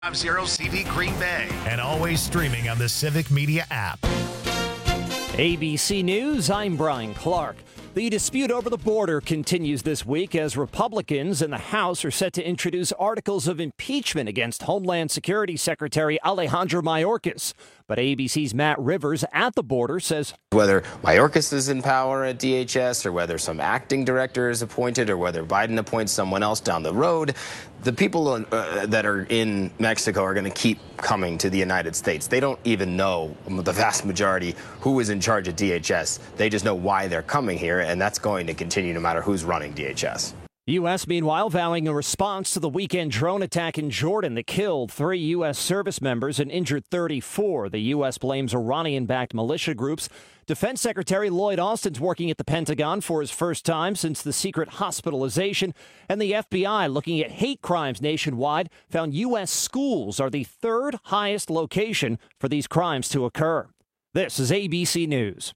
50 CD Green Bay. And always streaming on the Civic Media app. ABC News, I'm Brian Clark. The dispute over the border continues this week as Republicans in the House are set to introduce articles of impeachment against Homeland Security Secretary Alejandro Mayorkas. But ABC's Matt Rivers at the border says whether Mayorkas is in power at DHS or whether some acting director is appointed or whether Biden appoints someone else down the road, the people that are in Mexico are going to keep coming to the United States. They don't even know, the vast majority, who is in charge at DHS. They just know why they're coming here, and that's going to continue no matter who's running DHS. U.S. meanwhile vowing a response to the weekend drone attack in Jordan that killed 3 U.S. service members and injured 34. The U.S. blames Iranian-backed militia groups. Defense Secretary Lloyd Austin's working at the Pentagon for his first time since the secret hospitalization. And the FBI, looking at hate crimes nationwide, found U.S. schools are the third highest location for these crimes to occur. This is ABC News.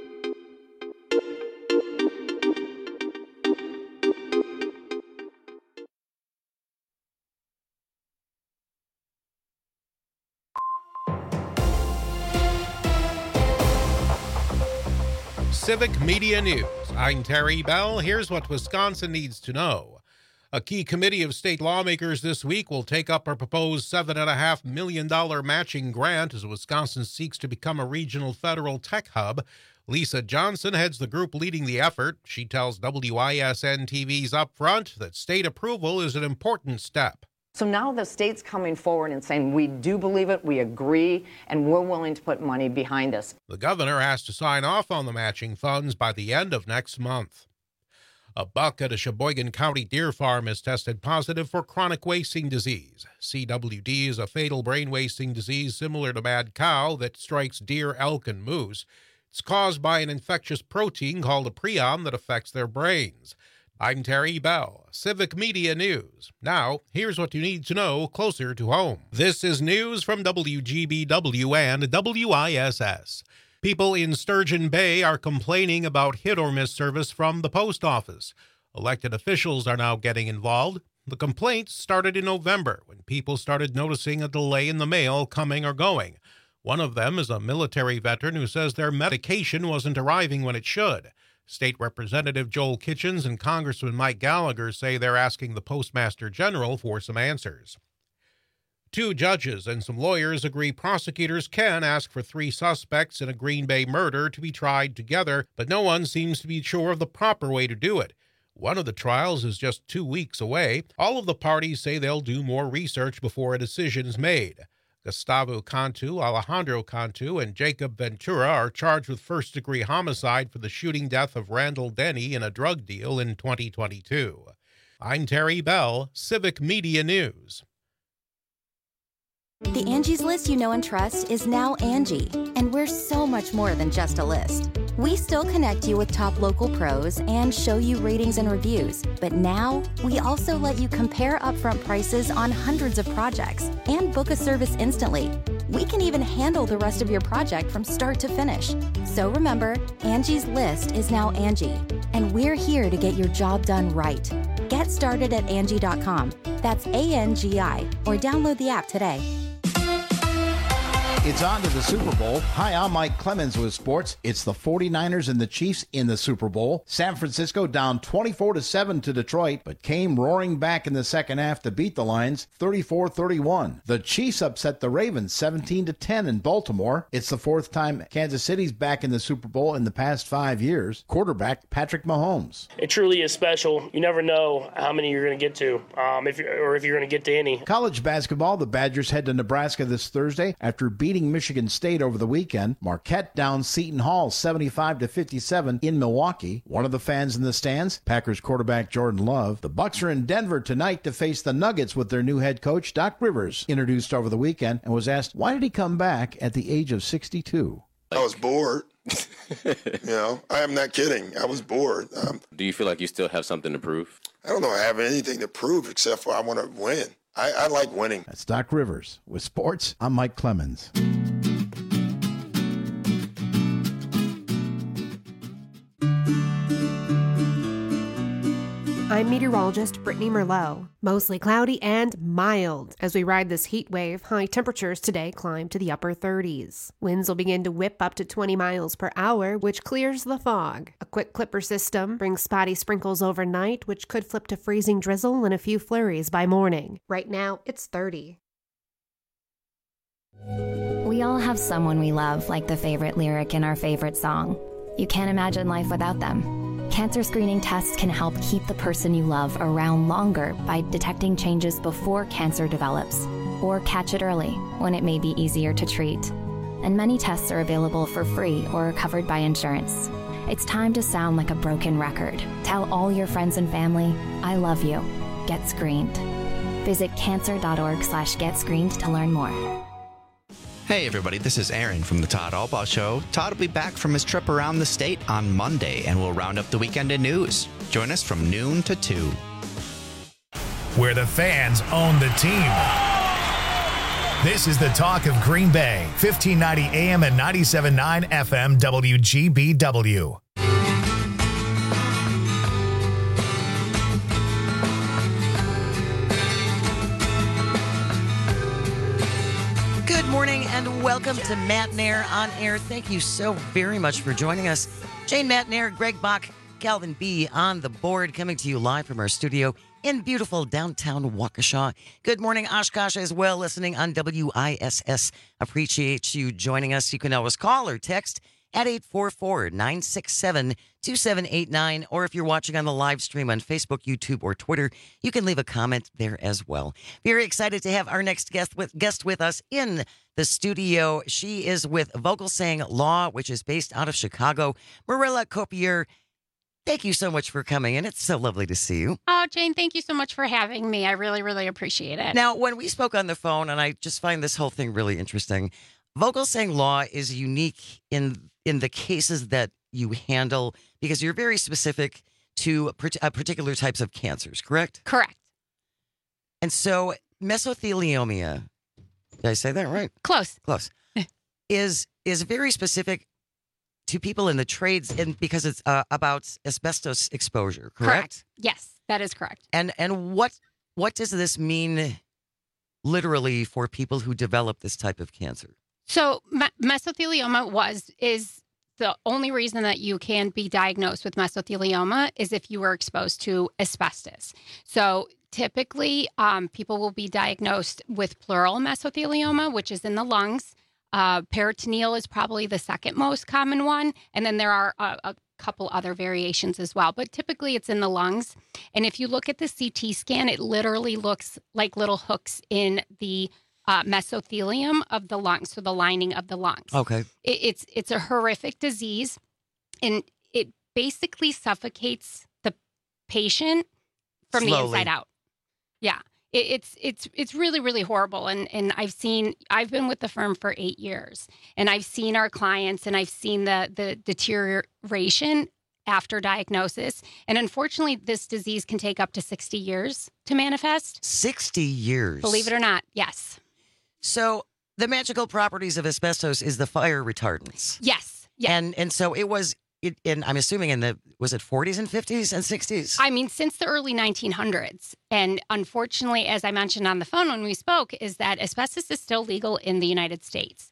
Civic Media News. I'm Terry Bell. Here's what Wisconsin needs to know. A key committee of state lawmakers this week will take up a proposed $7.5 million matching grant as Wisconsin seeks to become a regional federal tech hub. Lisa Johnson heads the group leading the effort. She tells WISN TV's Upfront that state approval is an important step. So now the state's coming forward and saying, we do believe it, we agree, and we're willing to put money behind us. The governor has to sign off on the matching funds by the end of next month. A buck at a Sheboygan County deer farm is tested positive for chronic wasting disease. CWD is a fatal brain wasting disease similar to mad cow that strikes deer, elk, and moose. It's caused by an infectious protein called a prion that affects their brains. I'm Terry Bell, Civic Media News. Now, here's what you need to know closer to home. This is news from WGBW and WISS. People in Sturgeon Bay are complaining about hit-or-miss service from the post office. Elected officials are now getting involved. The complaints started in November when people started noticing a delay in the mail coming or going. One of them is a military veteran who says their medication wasn't arriving when it should. State Representative Joel Kitchens and Congressman Mike Gallagher say they're asking the Postmaster General for some answers. 2 judges and some lawyers agree prosecutors can ask for 3 suspects in a Green Bay murder to be tried together, but no one seems to be sure of the proper way to do it. One of the trials is just 2 weeks away. All of the parties say they'll do more research before a decision is made. Gustavo Cantu, Alejandro Cantu, and Jacob Ventura are charged with first-degree homicide for the shooting death of Randall Denny in a drug deal in 2022. I'm Terry Bell, Civic Media News. The Angie's List you know and trust is now Angie, and we're so much more than just a list. We still connect you with top local pros and show you ratings and reviews, but now we also let you compare upfront prices on hundreds of projects and book a service instantly. We can even handle the rest of your project from start to finish. So remember, Angie's List is now Angie, and we're here to get your job done right. Get started at Angie.com. That's ANGI, or download the app today. It's on to the Super Bowl. Hi, I'm Mike Clemens with sports. It's the 49ers and the Chiefs in the Super Bowl. San Francisco down 24-7 to Detroit, but came roaring back in the second half to beat the Lions 34-31. The Chiefs upset the Ravens 17-10 in Baltimore. It's the 4th time Kansas City's back in the Super Bowl in the past 5 years. Quarterback Patrick Mahomes. It truly is special. You never know how many you're going to get to, if you're going to get to any. College basketball, the Badgers head to Nebraska this Thursday after beating Michigan State over the weekend. Marquette down Seton Hall 75-57 in Milwaukee. One of the fans in the stands, Packers quarterback Jordan Love. The Bucs are in Denver tonight to face the Nuggets with their new head coach Doc Rivers, introduced over the weekend and was asked why did he come back at the age of 62. I was bored. I am not kidding. I was bored. Do you feel like you still have something to prove? I don't know I have anything to prove except for I want to win. I like winning. That's Doc Rivers. With sports, I'm Mike Clemens. I'm meteorologist Brittany Merlot. Mostly cloudy and mild. As we ride this heat wave, high temperatures today climb to the upper 30s. Winds will begin to whip up to 20 miles per hour, which clears the fog. A quick clipper system brings spotty sprinkles overnight, which could flip to freezing drizzle and a few flurries by morning. Right now, it's 30. We all have someone we love, like the favorite lyric in our favorite song. You can't imagine life without them. Cancer screening tests can help keep the person you love around longer by detecting changes before cancer develops, or catch it early when it may be easier to treat. And many tests are available for free or covered by insurance. It's time to sound like a broken record. Tell all your friends and family, I love you. Get screened. Visit cancer.org/getscreened to learn more. Hey everybody, this is Aaron from the Todd Albaugh Show. Todd will be back from his trip around the state on Monday, and we'll round up the weekend in news. Join us from noon to 2. Where the fans own the team. This is the talk of Green Bay, 1590 AM and 97.9 FM WGBW. Good morning and welcome to Matt Nair on Air. Thank you so very much for joining us. Jane Matt Nair, Greg Bach, Calvin B. on the board, coming to you live from our studio in beautiful downtown Waukesha. Good morning, Oshkosh, as well, listening on WISS. Appreciate you joining us. You can always call or text at 844-967-2789. Or if you're watching on the live stream on Facebook, YouTube, or Twitter, you can leave a comment there as well. Very excited to have our next guest with us in the studio. She is with Vogelsang Law, which is based out of Chicago. Marilla Copier, thank you so much for coming, and it's so lovely to see you. Oh, Jane, thank you so much for having me. I really, really appreciate it. Now, when we spoke on the phone, and I just find this whole thing really interesting, Vogelsang Law is unique in the cases that you handle because you're very specific to particular types of cancers, correct? Correct. And so mesothelioma, did I say that right? Close. is very specific to people in the trades, and because it's about asbestos exposure, correct? Yes, that is correct. And what does this mean literally for people who develop this type of cancer? So mesothelioma is the only reason that you can be diagnosed with mesothelioma is if you were exposed to asbestos. So typically, people will be diagnosed with pleural mesothelioma, which is in the lungs. Peritoneal is probably the second most common one. And then there are a couple other variations as well. But typically, it's in the lungs. And if you look at the CT scan, it literally looks like little hooks in the mesothelium of the lungs, so the lining of the lungs. Okay. It's a horrific disease, and it basically suffocates the patient from Slowly. the inside out. Yeah. It's really, really horrible. And I've been with the firm for 8 years, and I've seen our clients, and I've seen the deterioration after diagnosis. And unfortunately, this disease can take up to 60 years to manifest. 60 years. Believe it or not, yes. So the magical properties of asbestos is the fire retardants. Yes. And so it was, I'm assuming was it 40s and 50s and 60s? I mean, since the early 1900s. And unfortunately, as I mentioned on the phone when we spoke, is that asbestos is still legal in the United States.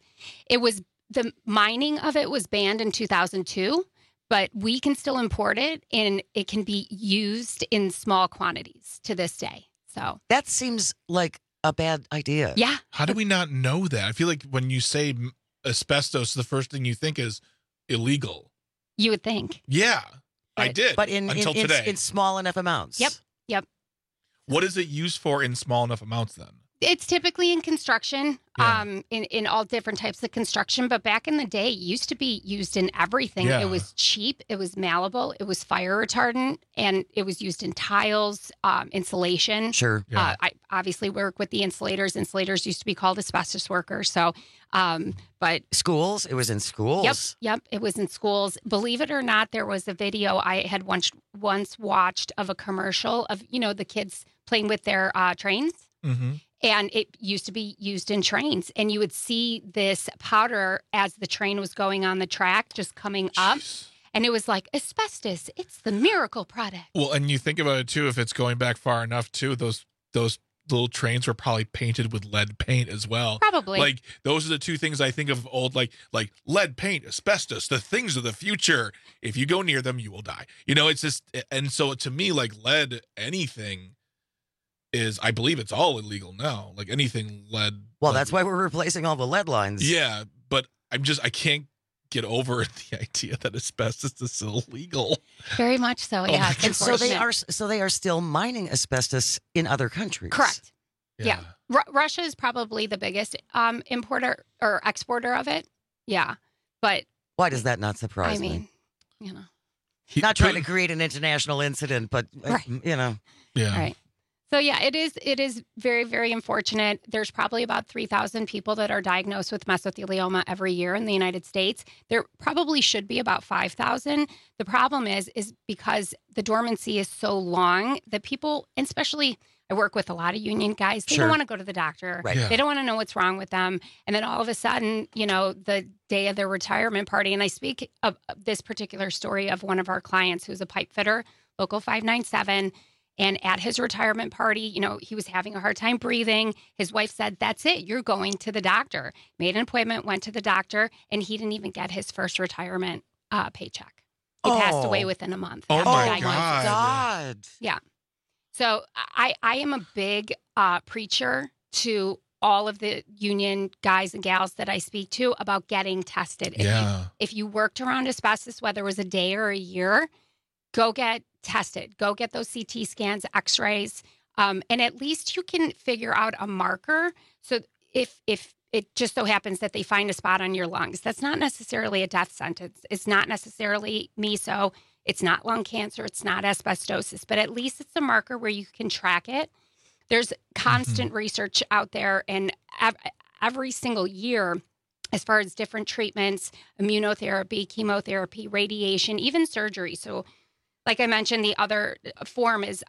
The mining of it was banned in 2002, but we can still import it, and it can be used in small quantities to this day. So that seems like a bad idea. Yeah. How do we not know that? I feel like when you say asbestos, the first thing you think is illegal. You would think. Yeah, I did. But until today. In small enough amounts. Yep. What is it used for in small enough amounts then? It's typically in construction, in all different types of construction. But back in the day, it used to be used in everything. Yeah. It was cheap. It was malleable. It was fire retardant. And it was used in tiles, insulation. Sure. Yeah. I obviously work with the insulators. Insulators used to be called asbestos workers. So, but schools, it was in schools. Yep. It was in schools. Believe it or not, there was a video I had once watched of a commercial of, the kids playing with their trains. Mm-hmm. And it used to be used in trains. And you would see this powder as the train was going on the track, just coming up. And it was like, asbestos, it's the miracle product. Well, and you think about it too, if it's going back far enough too, those little trains were probably painted with lead paint as well. Probably. Like those are the two things I think of old, like lead paint, asbestos, the things of the future. If you go near them, you will die. You know, it's just, and so to me, like lead, anything is, I believe it's all illegal now. Like anything lead. Well, that's why we're replacing all the lead lines. Yeah, but I can't get over the idea that asbestos is illegal. Very much so, yeah. And so they are still mining asbestos in other countries. Correct. Yeah. Russia is probably the biggest importer or exporter of it. Yeah. But why does that not surprise me? You know. Not trying to create an international incident, but you know. Yeah. Right. So yeah, it is very, very unfortunate. There's probably about 3,000 people that are diagnosed with mesothelioma every year in the United States. There probably should be about 5,000. The problem is because the dormancy is so long that people, and especially I work with a lot of union guys, they don't want to go to the doctor. Right. They don't want to know what's wrong with them. And then all of a sudden, you know, the day of their retirement party, and I speak of this particular story of one of our clients who's a pipe fitter, Local 597. And at his retirement party, you know, he was having a hard time breathing. His wife said, that's it. You're going to the doctor. Made an appointment, went to the doctor, and he didn't even get his first retirement paycheck. He passed away within a month. Oh, my God. Yeah. So I am a big preacher to all of the union guys and gals that I speak to about getting tested. If you worked around asbestos, whether it was a day or a year, go get tested. Go get those CT scans, x-rays, and at least you can figure out a marker. So if it just so happens that they find a spot on your lungs, that's not necessarily a death sentence. It's not necessarily meso. It's not lung cancer. It's not asbestosis, but at least it's a marker where you can track it. There's constant research out there, and every single year, as far as different treatments, immunotherapy, chemotherapy, radiation, even surgery. So like I mentioned, the other form is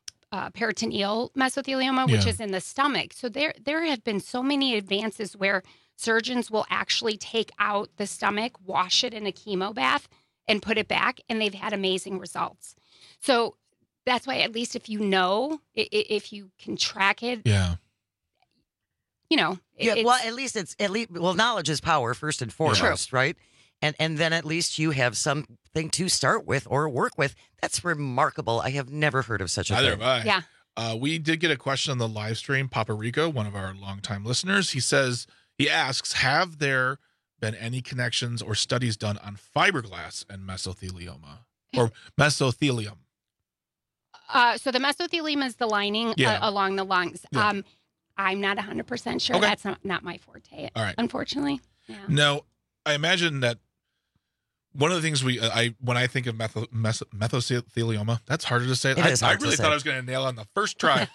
peritoneal mesothelioma, which is in the stomach. So there have been so many advances where surgeons will actually take out the stomach, wash it in a chemo bath, and put it back, and they've had amazing results. So that's why, at least if you know, if you can track it, you know. Well, at least knowledge is power first and foremost, right? And then at least you have something to start with or work with. That's remarkable. I have never heard of such a thing. Neither have I. Yeah. We did get a question on the live stream. Papa Rico, one of our longtime listeners, he asks, have there been any connections or studies done on fiberglass and mesothelioma or mesothelium? So the mesothelium is the lining along the lungs. Yeah. I'm not 100% sure. Okay. That's not my forte, all right. Unfortunately. Yeah. No, I imagine that one of the things when I think of mesothelioma, that's harder to say. I really thought I was going to nail it on the first try,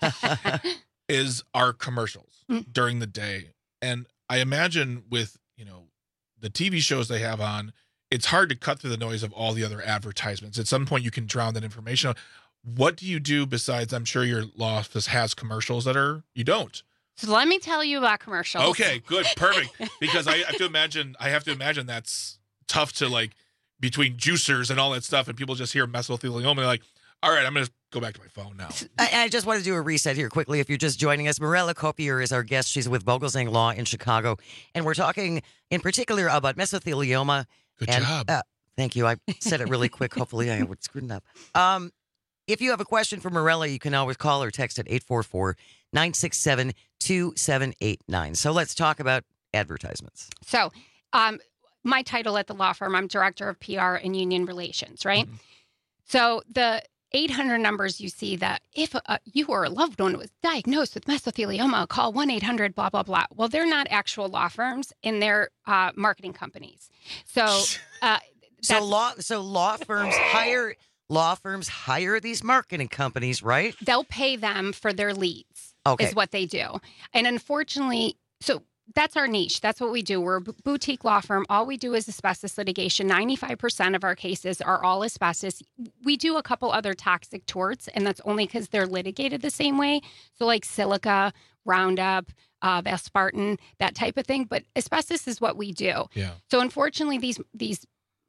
is our commercials during the day. And I imagine with, you know, the TV shows they have on, it's hard to cut through the noise of all the other advertisements. At some point, you can drown that information out. What do you do besides, I'm sure your law office has commercials you don't? So let me tell you about commercials. Okay, good, perfect. Because I have to imagine that's tough to, like, between juicers and all that stuff, and people just hear mesothelioma, and they're like, all right, I'm going to go back to my phone now. I just want to do a reset here quickly. If you're just joining us, Mirella Copier is our guest. She's with Vogelsang Law in Chicago, and we're talking in particular about mesothelioma. Good job. Thank you. I said it really quick. Hopefully I would screw it up. If you have a question for Mirella, you can always call or text at 844-967-2789. So let's talk about advertisements. So my title at the law firm, I'm Director of PR and Union Relations, right? Mm-hmm. So the 800 numbers you see that if you or a loved one was diagnosed with mesothelioma, call 1-800 blah, blah, blah. Well, they're not actual law firms, and they're marketing companies. So law firms hire these marketing companies, right? They'll pay them for their leads, is what they do. And unfortunately, so that's our niche. That's what we do. We're a boutique law firm. All we do is asbestos litigation. 95% of our cases are all asbestos. We do a couple other toxic torts, and that's only because they're litigated the same way. So like silica, Roundup, valspartan, that type of thing. But asbestos is what we do. Yeah. So unfortunately, these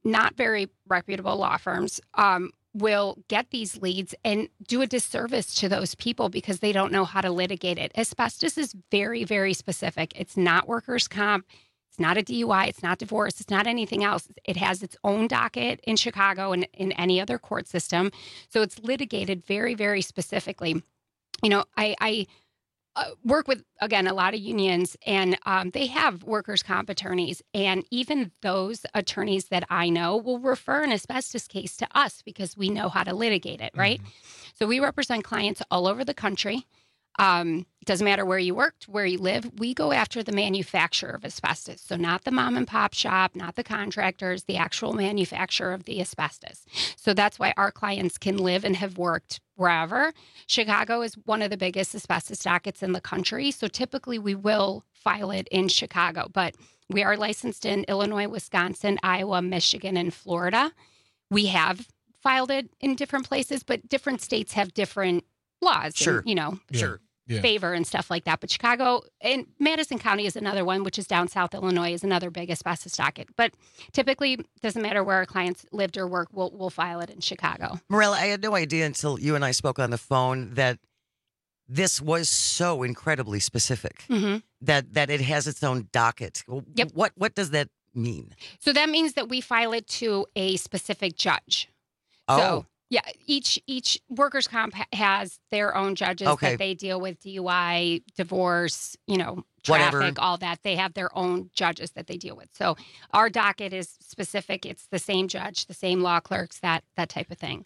not very reputable law firms will get these leads and do a disservice to those people because they don't know how to litigate it. Asbestos is very, very specific. It's not workers' comp. It's not a DUI. It's not divorce. It's not anything else. It has its own docket in Chicago and in any other court system. So it's litigated very, very specifically. You know, I work with, again, a lot of unions, and they have workers' comp attorneys. And even those attorneys that I know will refer an asbestos case to us because we know how to litigate it, right? So we represent clients all over the country. It doesn't matter where you worked, where you live. We go after the manufacturer of asbestos. So not the mom and pop shop, not the contractors, the actual manufacturer of the asbestos. So that's why our clients can live and have worked wherever. Chicago is one of the biggest asbestos dockets in the country. So typically we will file it in Chicago, but we are licensed in Illinois, Wisconsin, Iowa, Michigan, and Florida. We have filed it in different places, but different states have different laws, Sure. and, you know, Yeah. favor and stuff like that. But Chicago and Madison County is another one, which is down South Illinois, is another big asbestos docket. But typically, doesn't matter where our clients lived or work, we'll file it in Chicago. Morella, I had no idea until you and I spoke on the phone that this was so incredibly specific that it has its own docket. Yep. What does that mean? So that means that we file it to a specific judge. Oh. So, yeah, each workers' comp has their own judges that they deal with DUI, divorce, you know, traffic, Whatever. all that. They have their own judges that they deal with. So our docket is specific. It's the same judge, the same law clerks, that type of thing.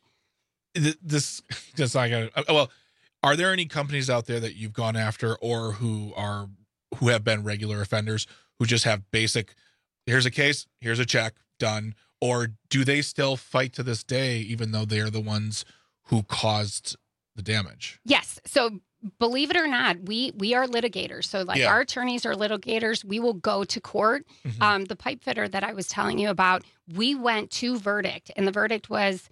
This just like well, are there any companies out there that you've gone after or who have been regular offenders who just have basic, here's a case, here's a check, done? Or do they still fight to this day, even though they're the ones who caused the damage? Yes. So believe it or not, we are litigators. So like our attorneys are litigators. We will go to court. The pipe fitter that I was telling you about, we went to verdict, and the verdict was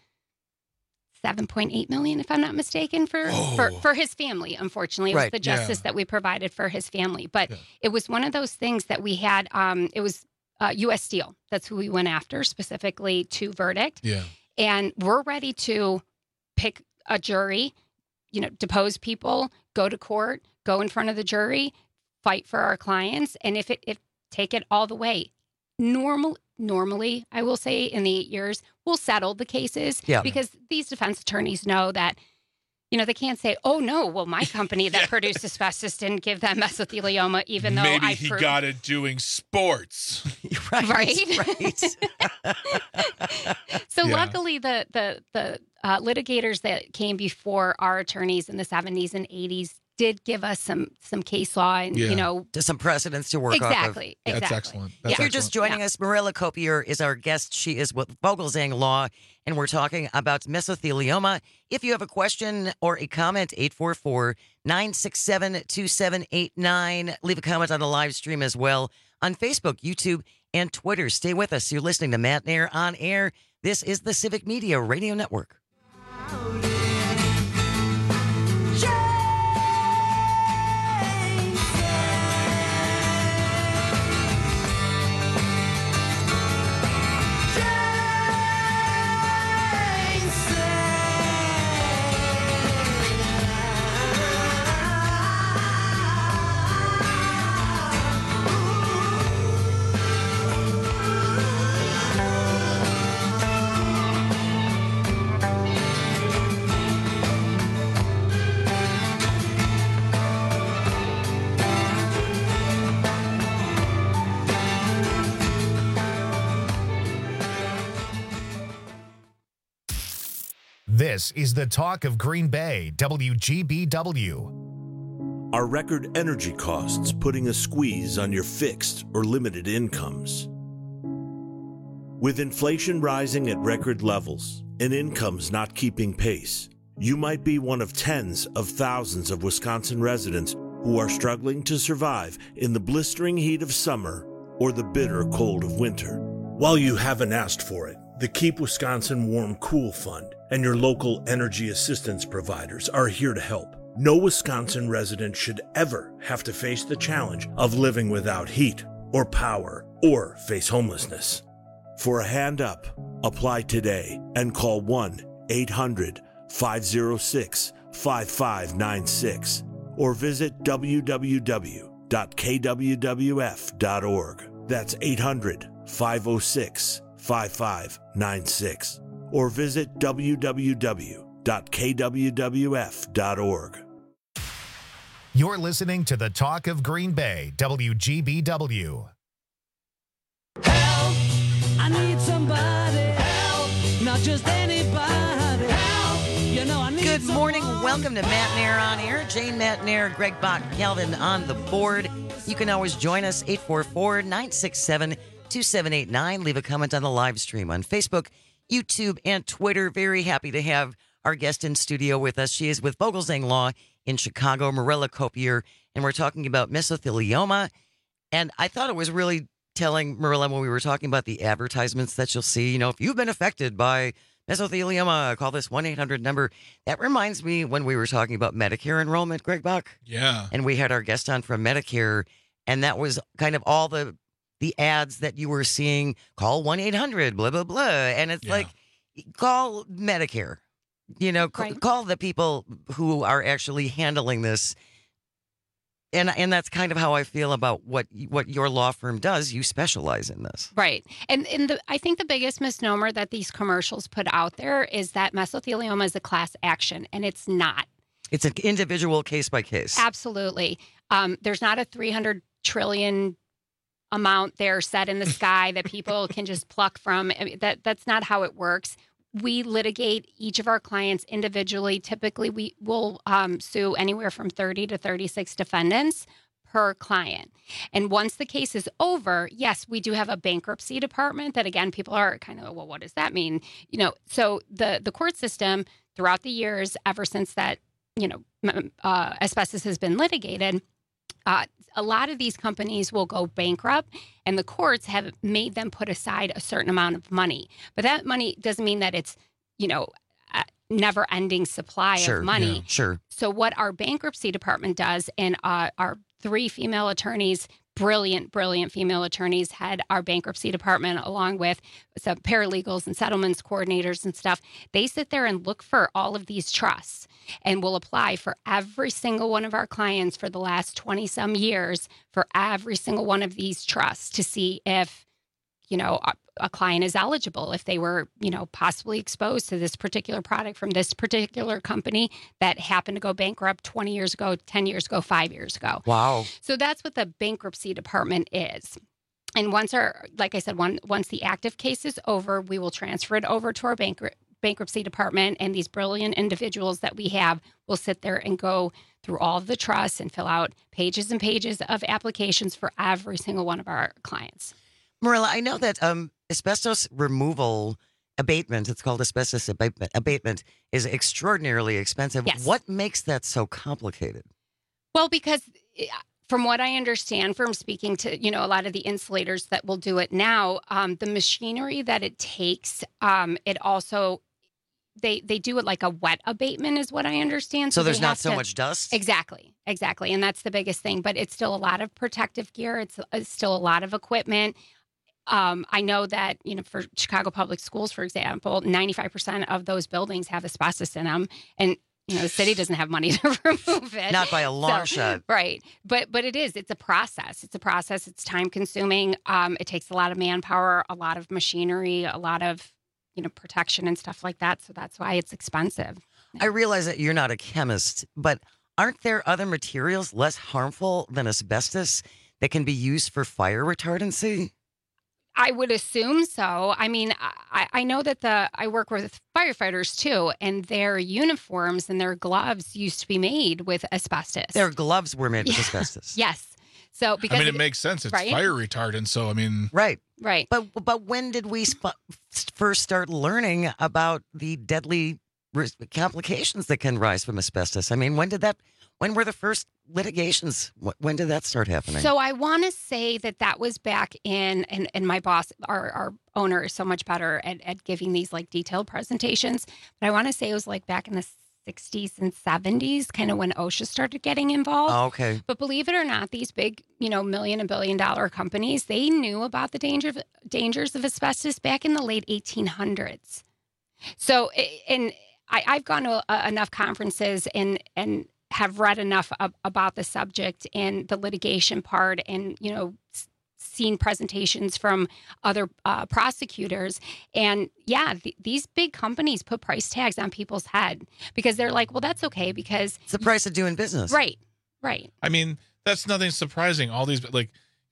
$7.8 million, if I'm not mistaken, for his family. Unfortunately, it was the justice that we provided for his family. But it was one of those things that we had. It was U.S. Steel. That's who we went after specifically to verdict. Yeah. And we're ready to pick a jury, you know, depose people, go to court, go in front of the jury, fight for our clients. And if take it all the way. Normally, I will say in the 8 years, we'll settle the cases because these defense attorneys know that, you know, they can't say, oh, no, well, my company that produced asbestos didn't give them mesothelioma, even though maybe he got it doing sports. Right. So luckily, the litigators that came before our attorneys in the 70s and 80s did give us some case law and, you know, some precedents to work off of. Exactly. That's excellent. If you're just joining us, Morella Copier is our guest. She is with Vogelzang Law, and we're talking about mesothelioma. If you have a question or a comment, 844-967-2789. Leave a comment on the live stream as well on Facebook, YouTube, and Twitter. Stay with us. You're listening to Matt Nair on Air. This is the Civic Media Radio Network. This is the talk of Green Bay, WGBW. Are record energy costs putting a squeeze on your fixed or limited incomes? With inflation rising at record levels and incomes not keeping pace, you might be one of tens of thousands of Wisconsin residents who are struggling to survive in the blistering heat of summer or the bitter cold of winter. While you haven't asked for it, the Keep Wisconsin Warm Cool Fund and your local energy assistance providers are here to help. No Wisconsin resident should ever have to face the challenge of living without heat or power or face homelessness. For a hand up, apply today and call 1-800-506-5596 or visit www.kwwf.org. That's 800-506-5596 or visit www.kwwf.org. You're listening to the Talk of Green Bay, WGBW. Help! I need somebody. Help! Not just anybody. Help! You know I need Good morning. someone. Welcome to Matt Nair on Air. Jane Matt Nair, Greg Bach, Calvin on the board. You can always join us, 844-967-2789. Leave a comment on the live stream on Facebook, YouTube, and Twitter. Very happy to have our guest in studio with us. She is with Vogelzang Law in Chicago, Marilla Copier, and we're talking about mesothelioma. And I thought it was really telling, Marilla, when we were talking about the advertisements that you'll see, you know, if you've been affected by mesothelioma, call this 1-800 number. That reminds me when we were talking about Medicare enrollment, Greg Bach. Yeah. And we had our guest on from Medicare, and that was kind of all the ads that you were seeing. Call 1-800, blah, blah, blah. And it's like, call Medicare. You know, call the people who are actually handling this. And that's kind of how I feel about what your law firm does. You specialize in this. Right. And I think the biggest misnomer that these commercials put out there is that mesothelioma is a class action, and it's not. It's an individual case by case. Absolutely. There's not a 300 trillion amount there set in the sky that people can just pluck from. I mean, that's not how it works. We litigate each of our clients individually. Typically, we will sue anywhere from 30 to 36 defendants per client. And once the case is over, yes, we do have a bankruptcy department that, again, people are kind of, well, what does that mean? You know, so the court system throughout the years, ever since that, you know, asbestos has been litigated, a lot of these companies will go bankrupt, and the courts have made them put aside a certain amount of money. But that money doesn't mean that it's, you know, a never-ending supply of money. Yeah, sure. So what our bankruptcy department does, and our 3 female attorneys, brilliant female attorneys, head our bankruptcy department, along with some paralegals and settlements coordinators and stuff. They sit there and look for all of these trusts, and will apply for every single one of our clients for the last 20-some years for every single one of these trusts to see if, you know, a client is eligible, if they were, you know, possibly exposed to this particular product from this particular company that happened to go bankrupt 20 years ago, 10 years ago, 5 years ago. Wow. So that's what the bankruptcy department is. And once like I said, once the active case is over, we will transfer it over to our bankruptcy department, and these brilliant individuals that we have will sit there and go through all of the trusts and fill out pages and pages of applications for every single one of our clients. Marilla, I know that asbestos removal abatement, it's called asbestos abatement, is extraordinarily expensive. Yes. What makes that so complicated? Well, because from what I understand from speaking to, you know, a lot of the insulators that will do it now, the machinery that it takes, it also, they do it like a wet abatement is what I understand. So there's not so much dust? Exactly. And that's the biggest thing. But it's still a lot of protective gear. It's still a lot of equipment. I know that, you know, for Chicago Public Schools, for example, 95% of those buildings have asbestos in them. And, you know, the city doesn't have money to remove it. Not by a long shot. Right. But it's a process. It's time consuming. It takes a lot of manpower, a lot of machinery, a lot of, you know, protection and stuff like that. So that's why it's expensive. I realize that you're not a chemist, but aren't there other materials less harmful than asbestos that can be used for fire retardancy? I would assume so. I mean, I know that I work with firefighters too, and their uniforms and their gloves used to be made with asbestos. Their gloves were made with asbestos. Yes. So because I mean, it makes sense. It's right? fire retardant. So I mean, right. But when did we first start learning about the deadly complications that can rise from asbestos? I mean, when were the first litigations? When did that start happening? So I want to say that was back in, and my boss, our owner is so much better at giving these like detailed presentations. But I want to say it was like back in the 60s and 70s, kind of when OSHA started getting involved. Oh, okay. But believe it or not, these big, million and billion-dollar companies, they knew about the dangers of asbestos back in the late 1800s. So, and I've gone to enough conferences and have read enough about the subject and the litigation part, and seen presentations from other prosecutors. And these big companies put price tags on people's head because they're like, well, that's okay because it's the price of doing business. Right. I mean, that's nothing surprising. All these, like,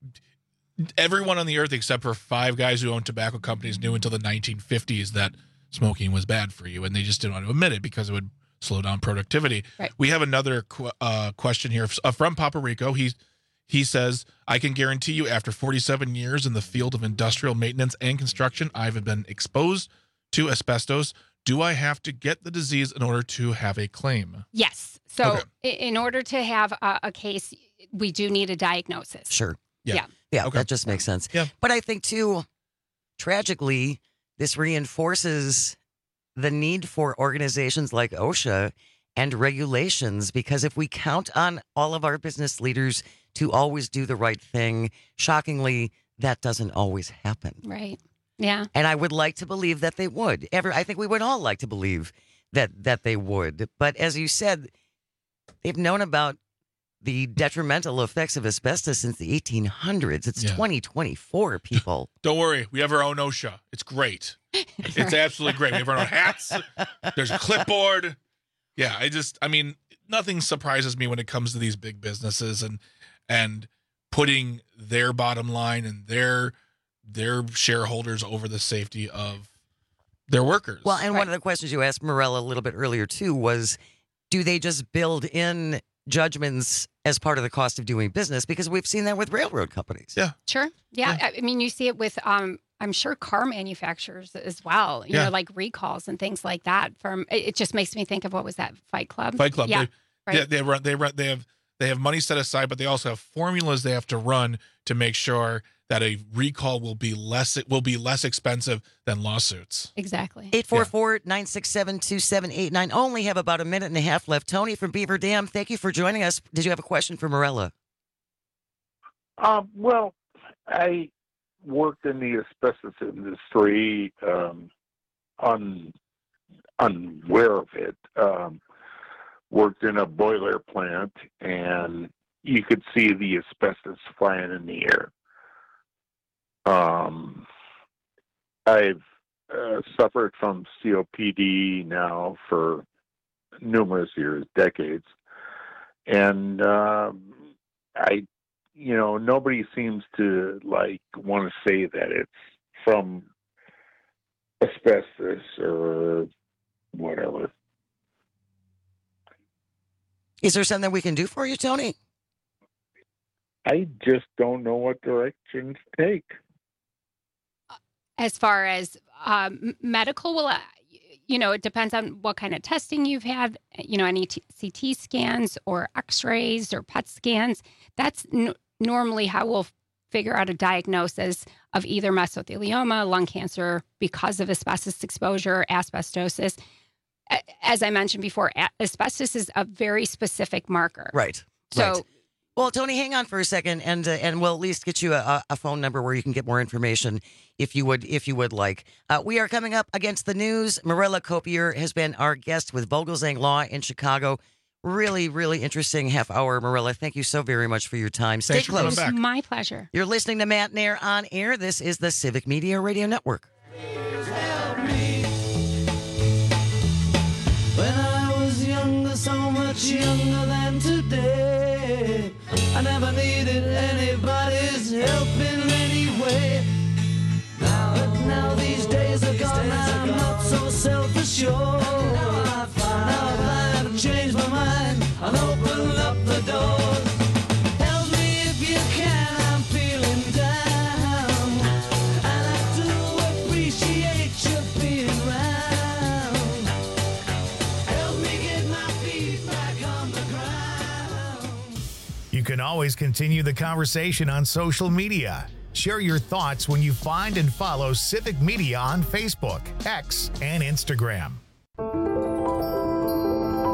everyone on the earth except for 5 guys who owned tobacco companies knew until the 1950s that smoking was bad for you, and they just didn't want to admit it because it would slow down productivity. Right. We have another question here from Papa Rico. He says, I can guarantee you after 47 years in the field of industrial maintenance and construction, I've been exposed to asbestos. Do I have to get the disease in order to have a claim? Yes. So in order to have a case, we do need a diagnosis. Sure. Yeah. Okay. That just makes sense. Yeah. But I think, too, tragically, this reinforces the need for organizations like OSHA and regulations, because if we count on all of our business leaders to always do the right thing, shockingly, that doesn't always happen. Right. Yeah. And I would like to believe that they would. I think we would all like to believe that they would. But as you said, they've known about the detrimental effects of asbestos since the 1800s. It's 2024, people. Don't worry. We have our own OSHA. It's great. It's absolutely great. We have our own hats. There's a clipboard. Yeah, I mean, nothing surprises me when it comes to these big businesses and putting their bottom line and their shareholders over the safety of their workers. Well, and one of the questions you asked Morella a little bit earlier, too, was do they just build in judgments as part of the cost of doing business? Because we've seen that with railroad companies. Yeah. Sure. Yeah. I mean, you see it with, I'm sure, car manufacturers as well, you know, like recalls and things like that. It just makes me think of, what was that, Fight Club? Fight Club. Yeah. They have money set aside, but they also have formulas they have to run to make sure that a recall will be less expensive than lawsuits. Exactly. 844-967-2789. Only have about a minute and a half left. Tony from Beaver Dam, thank you for joining us. Did you have a question for Morella? Well, I worked in the asbestos industry, unaware of it. Worked in a boiler plant, and you could see the asbestos flying in the air. I've suffered from COPD now for numerous years, decades, and nobody seems to want to say that it's from asbestos or whatever. Is there something we can do for you, Tony? I just don't know what direction to take. As far as medical, well, it depends on what kind of testing you've had, any CT scans or x-rays or PET scans. That's normally how we'll figure out a diagnosis of either mesothelioma, lung cancer, because of asbestos exposure, asbestosis. As I mentioned before, asbestos is a very specific marker. Right. So, well, Tony, hang on for a second, and we'll at least get you a phone number where you can get more information if you would like. We are coming up against the news. Morella Copier has been our guest with Vogelzang Law in Chicago. Really, really interesting half hour, Morella. Thank you so very much for your time. Stay close. It's my pleasure. You're listening to Matt Nair on Air. This is the Civic Media Radio Network. When I was younger, so much younger than today, I never needed anybody's help in any way. But now these days are gone, I'm not so self-assured. Now I've changed my mind and opened up the doors. Help me if you can, I'm feeling down, and I do appreciate you being around. You can always continue the conversation on social media. Share your thoughts when you find and follow Civic Media on Facebook, X, and Instagram.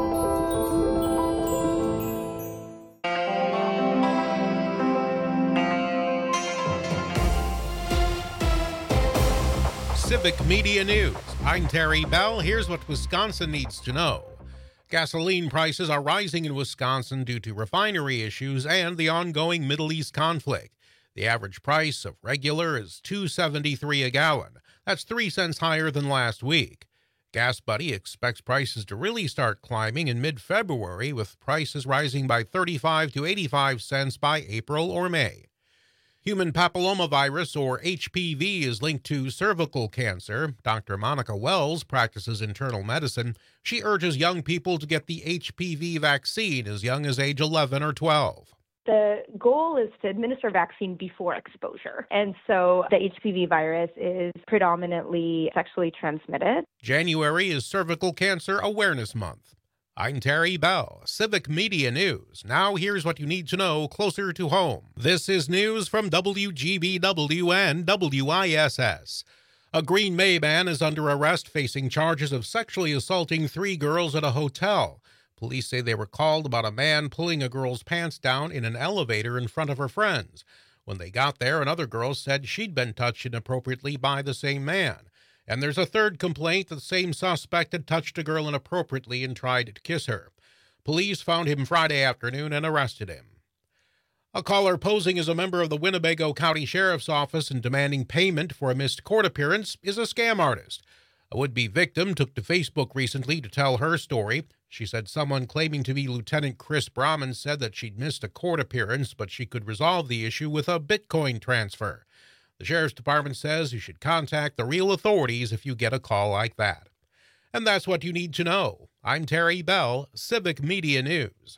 Civic Media News. I'm Terry Bell. Here's what Wisconsin needs to know. Gasoline prices are rising in Wisconsin due to refinery issues and the ongoing Middle East conflict. The average price of regular is $2.73 a gallon. That's 3 cents higher than last week. Gas Buddy expects prices to really start climbing in mid-February, with prices rising by 35 to 85 cents by April or May. Human papillomavirus, or HPV, is linked to cervical cancer. Dr. Monica Wells practices internal medicine. She urges young people to get the HPV vaccine as young as age 11 or 12. The goal is to administer vaccine before exposure. And so the HPV virus is predominantly sexually transmitted. January is Cervical Cancer Awareness Month. I'm Terry Bell, Civic Media News. Now here's what you need to know closer to home. This is news from WGBW and WISS. A Green Bay man is under arrest facing charges of sexually assaulting 3 girls at a hotel. Police say they were called about a man pulling a girl's pants down in an elevator in front of her friends. When they got there, another girl said she'd been touched inappropriately by the same man. And there's a third complaint that the same suspect had touched a girl inappropriately and tried to kiss her. Police found him Friday afternoon and arrested him. A caller posing as a member of the Winnebago County Sheriff's Office and demanding payment for a missed court appearance is a scam artist. A would-be victim took to Facebook recently to tell her story. She said someone claiming to be Lieutenant Chris Brahman said that she'd missed a court appearance, but she could resolve the issue with a Bitcoin transfer. The Sheriff's Department says you should contact the real authorities if you get a call like that. And that's what you need to know. I'm Terry Bell, Civic Media News.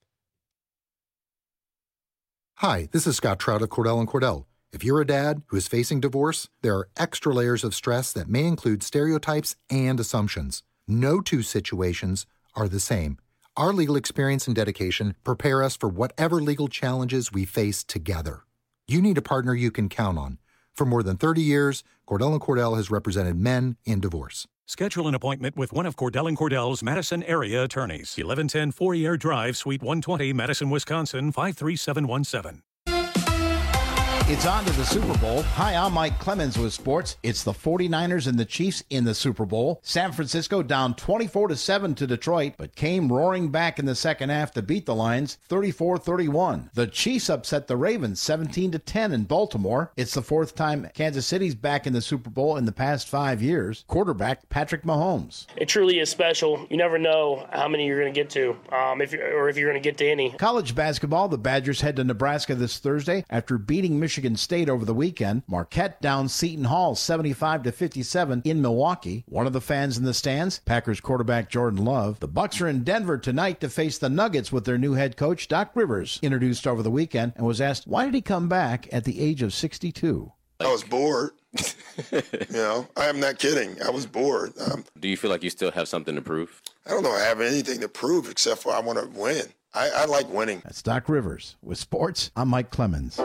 Hi, this is Scott Trout of Cordell & Cordell. If you're a dad who is facing divorce, there are extra layers of stress that may include stereotypes and assumptions. No two situations are the same. Our legal experience and dedication prepare us for whatever legal challenges we face together. You need a partner you can count on. For more than 30 years, Cordell & Cordell has represented men in divorce. Schedule an appointment with one of Cordell & Cordell's Madison area attorneys. 1110 Fourier Drive, Suite 120, Madison, Wisconsin, 53717. It's on to the Super Bowl. Hi, I'm Mike Clemens with sports. It's the 49ers and the Chiefs in the Super Bowl. San Francisco down 24-7 to Detroit, but came roaring back in the second half to beat the Lions 34-31. The Chiefs upset the Ravens 17-10 in Baltimore. It's the 4th time Kansas City's back in the Super Bowl in the past 5 years. Quarterback Patrick Mahomes. It truly is special. You never know how many you're going to get to, if you're going to get to any. College basketball, the Badgers head to Nebraska this Thursday after beating Michigan State over the weekend. Marquette down Seton Hall 75-57 in Milwaukee. One of the fans in the stands, Packers quarterback Jordan Love. The Bucs are in Denver tonight to face the Nuggets with their new head coach, Doc Rivers, introduced over the weekend and was asked, why did he come back at the age of 62? I was bored. I'm not kidding. I was bored. Do you feel like you still have something to prove? I don't know I have anything to prove except for I want to win. I like winning. That's Doc Rivers. With sports, I'm Mike Clemens.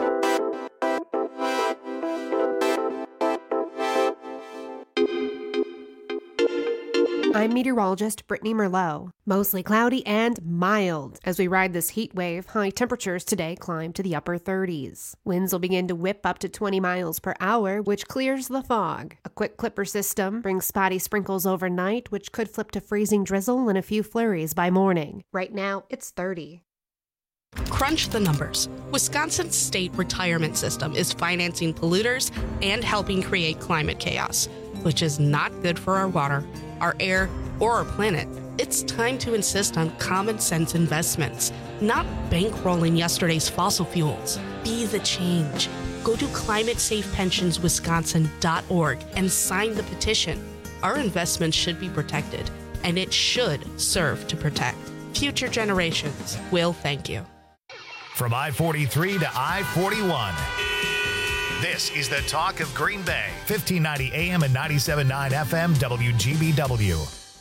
I'm meteorologist Brittany Merlot. Mostly cloudy and mild. As we ride this heat wave, high temperatures today climb to the upper 30s. Winds will begin to whip up to 20 miles per hour, which clears the fog. A quick clipper system brings spotty sprinkles overnight, which could flip to freezing drizzle and a few flurries by morning. Right now, it's 30. Crunch the numbers. Wisconsin's state retirement system is financing polluters and helping create climate chaos, which is not good for our water, our air, or our planet. It's time to insist on common sense investments, not bankrolling yesterday's fossil fuels. Be the change. Go to climatesafepensionswisconsin.org and sign the petition. Our investments should be protected, and it should serve to protect. Future generations will thank you. From I-43 to I-41. This is the talk of Green Bay, 1590 AM and 97.9 FM WGBW.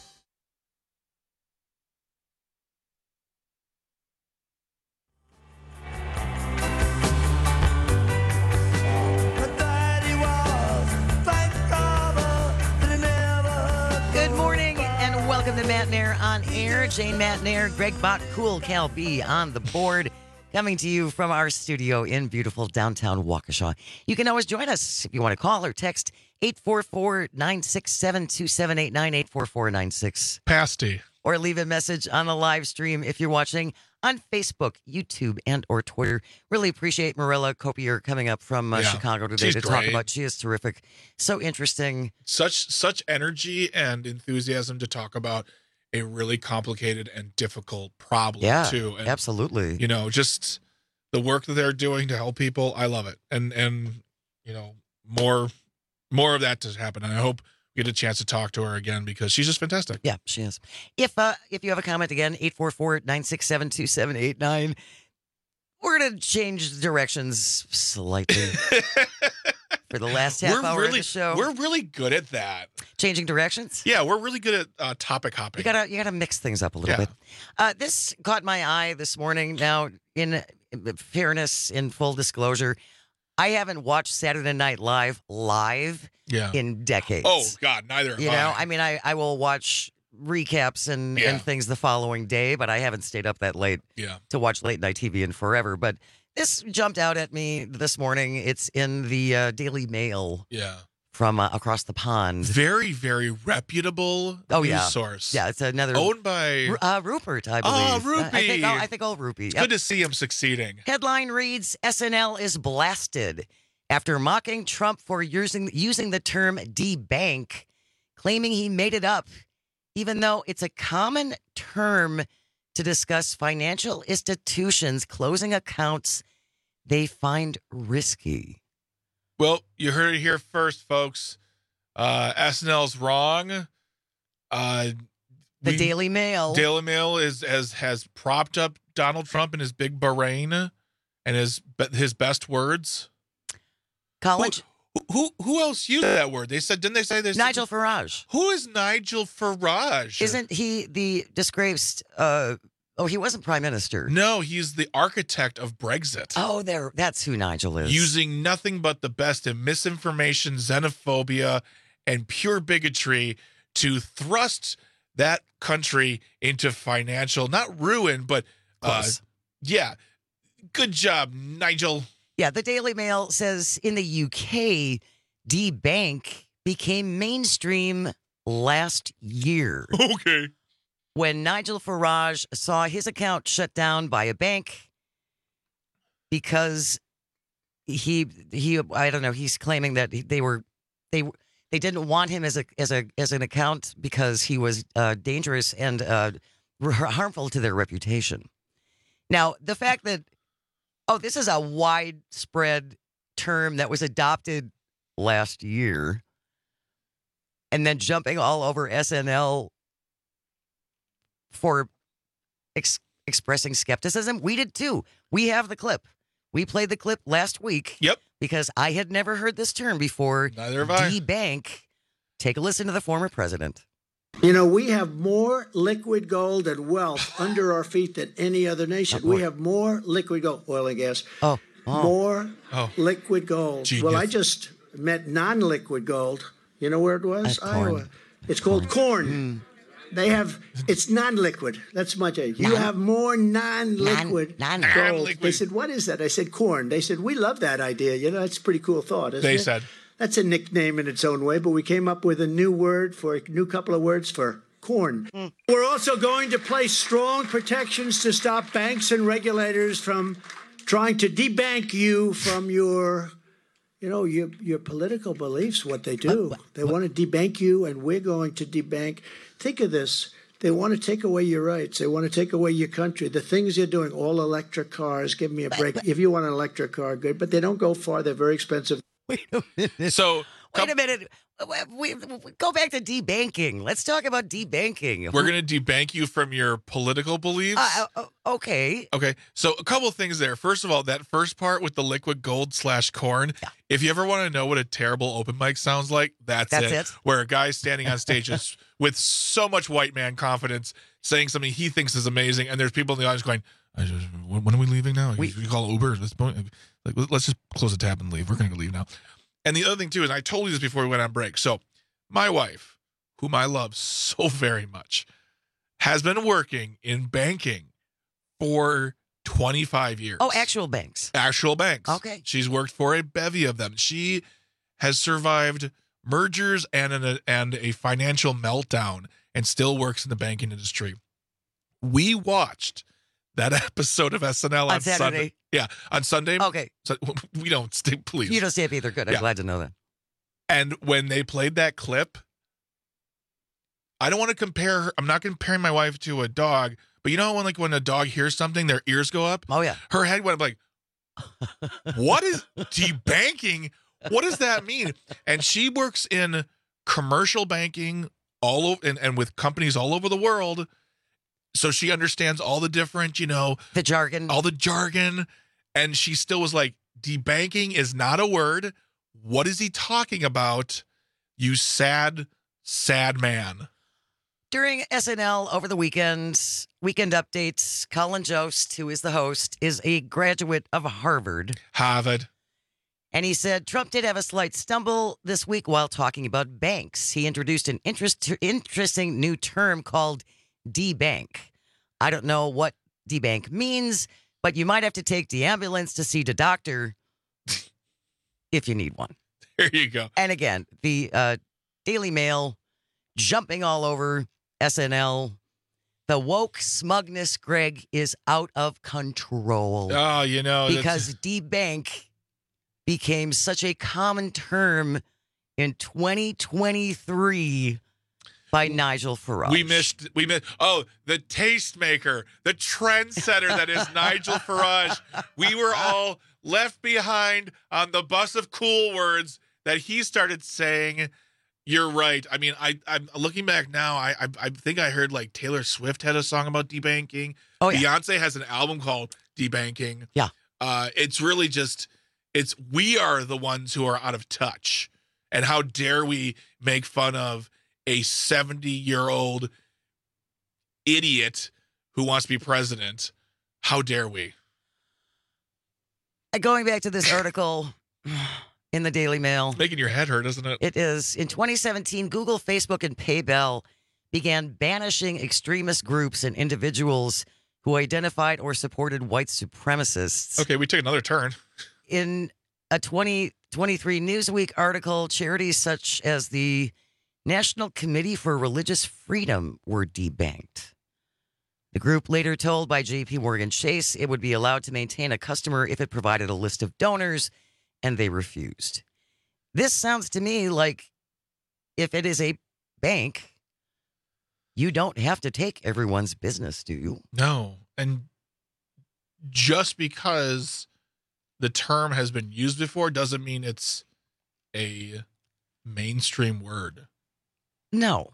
Good morning and welcome to Matt Nair on Air. Jane Matt Nair, Greg Bach, Cool Cal B on the board. coming to you from our studio in beautiful downtown Waukesha. You can always join us if you want to call or text 844-967-2789, 844-96. Pasty. Or leave a message on the live stream if you're watching on Facebook, YouTube, and or Twitter. Really appreciate Marilla Copier coming up from Chicago today to talk about. She is terrific. So interesting. Such energy and enthusiasm to talk about a really complicated and difficult problem, too. And, absolutely. You know, just the work that they're doing to help people. I love it. And you know, more of that to happen. And I hope we get a chance to talk to her again because she's just fantastic. Yeah, she is. If you have a comment again, 844-967-2789. We're going to change directions slightly for the last half hour of the show. We're really good at that. Changing directions? Yeah, we're really good at topic hopping. You gotta mix things up a little bit. This caught my eye this morning. Now, in fairness, in full disclosure, I haven't watched Saturday Night Live in decades. Oh, God, neither have I. You know, I mean, I will watch recaps and things the following day, but I haven't stayed up that late to watch late night TV in forever. But this jumped out at me this morning. It's in the Daily Mail from across the pond. Very, very reputable news source. Yeah, it's another... Owned by... Rupert, I believe. Oh, Rupee. I think old Rupee. It's good to see him succeeding. Headline reads, SNL is blasted after mocking Trump for using the term debank, claiming he made it up, even though it's a common term to discuss financial institutions closing accounts they find risky. Well, you heard it here first, folks. SNL's wrong. The Daily Mail. Daily Mail has propped up Donald Trump in his big brain and his best words. College. Who else used that word? Didn't they say this? Nigel Farage. Who is Nigel Farage? Isn't he the disgraced? He wasn't prime minister. No, he's the architect of Brexit. Oh, that's who Nigel is. Using nothing but the best in misinformation, xenophobia, and pure bigotry to thrust that country into financial, not ruin, but good job, Nigel. Yeah, the Daily Mail says in the UK, debank became mainstream last year. Okay. When Nigel Farage saw his account shut down by a bank because he I don't know, he's claiming that they didn't want him as an account because he was dangerous and harmful to their reputation. Now, the fact that this is a widespread term that was adopted last year and then jumping all over SNL for expressing skepticism. We did too. We have the clip. We played the clip last week. Yep. Because I had never heard this term before. Neither have I. Debank. Take a listen to the former president. You know, we have more liquid gold and wealth under our feet than any other nation. We have more liquid gold, oil and gas. More liquid gold. Genius. Well, I just met non-liquid gold. You know where it was? Iowa. It's called corn. It's non-liquid. That's much. You have more non-liquid gold. They said, what is that? I said, corn. They said, we love that idea. You know, that's a pretty cool thought, isn't it? They said. That's a nickname in its own way, but we came up with a new couple of words for corn. We're also going to place strong protections to stop banks and regulators from trying to debank you from your political beliefs, what they do. They want to debank you, and we're going to debank. Think of this. They want to take away your rights. They want to take away your country. The things you're doing, all electric cars, give me a break. If you want an electric car, good, but they don't go far. They're very expensive. Wait a minute. Wait a minute. We go back to debanking. Let's talk about debanking. We're going to debank you from your political beliefs? Okay. Okay. So a couple of things there. First of all, that first part with the liquid gold /corn. Yeah. If you ever want to know what a terrible open mic sounds like, that's it. Where a guy's standing on stage with so much white man confidence saying something he thinks is amazing. And there's people in the audience going, when are we leaving now? We call Uber at this point. Like, let's just close the tab and leave. We're going to leave now. And the other thing, too, is I told you this before we went on break. So my wife, whom I love so very much, has been working in banking for 25 years. Oh, actual banks. Actual banks. Okay. She's worked for a bevy of them. She has survived mergers and a financial meltdown and still works in the banking industry. We watched that episode of SNL on Saturday. Yeah, on Sunday. Okay. So we don't stay, please. You don't stay up either. Good. I'm glad to know that. And when they played that clip, I don't want to compare her. I'm not comparing my wife to a dog, but you know when a dog hears something, their ears go up? Oh, yeah. Her head went up like, what is debanking? What does that mean? And she works in commercial banking all over and with companies all over the world. So she understands all the different, the jargon, all the jargon. And she still was like, debanking is not a word. What is he talking about? You sad, sad man. During SNL over the weekend updates, Colin Jost, who is the host, is a graduate of Harvard. And he said Trump did have a slight stumble this week while talking about banks. He introduced an interesting new term called debank. I don't know what debank means, but you might have to take the ambulance to see the doctor if you need one. There you go. And again, the Daily Mail jumping all over SNL. The woke smugness, Greg, is out of control. Oh, because debank became such a common term in 2023 by Nigel Farage. We missed. Oh, the tastemaker, the trendsetter that is Nigel Farage. We were all left behind on the bus of cool words that he started saying. You're right. I mean, I'm looking back now. I think I heard like Taylor Swift had a song about debanking. Oh, yeah. Beyonce has an album called Debanking. Yeah. It's really just, we are the ones who are out of touch. And how dare we make fun of a 70-year-old idiot who wants to be president? How dare we? Going back to this article in the Daily Mail. It's making your head hurt, isn't it? It is. In 2017, Google, Facebook, and PayPal began banishing extremist groups and individuals who identified or supported white supremacists. Okay, we took another turn. In a 2023 Newsweek article, charities such as the National Committee for Religious Freedom were debanked. The group later told by J.P. Morgan Chase it would be allowed to maintain a customer if it provided a list of donors, and they refused. This sounds to me like if it is a bank, you don't have to take everyone's business, do you? No. And just because the term has been used before doesn't mean it's a mainstream word. No.